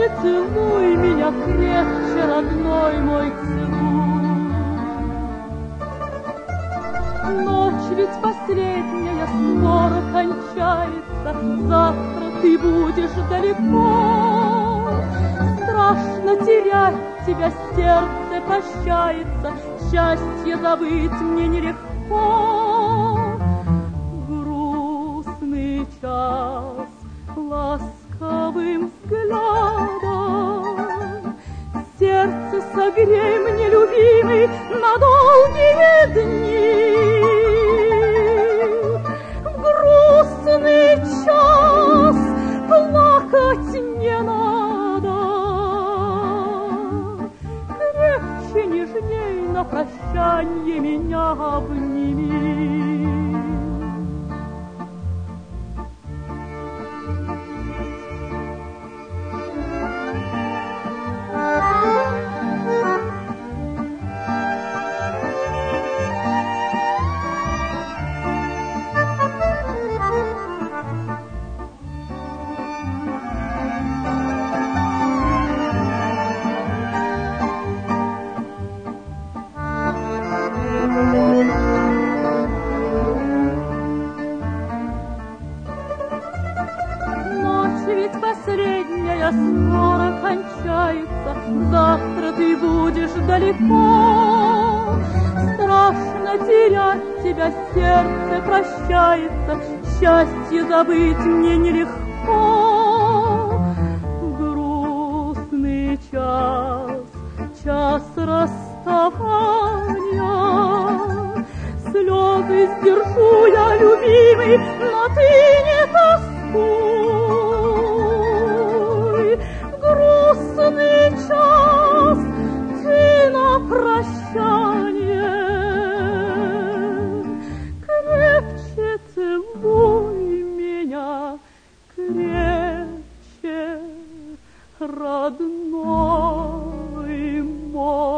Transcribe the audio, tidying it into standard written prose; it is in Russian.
целуй меня крепче, родной мой, целуй. Ночь ведь последняя скоро кончается, завтра ты будешь далеко. Страшно терять тебя, сердце прощается, счастье забыть мне нелегко. Грустный час ласковым взглядом сердце согрей мне, любимый, на долгие дни. В грустный час плакать не надо, крепче, нежней на прощанье меня обними. Последняя скоро кончается, завтра ты будешь далеко. Страшно терять тебя, сердце прощается, счастье забыть мне нелегко. Грустный час, час расставания, слезы сдержу я, любимый, но ты не тоскуй. Грустный час, ты на прощание крепче целуй меня, крепче, родной мой.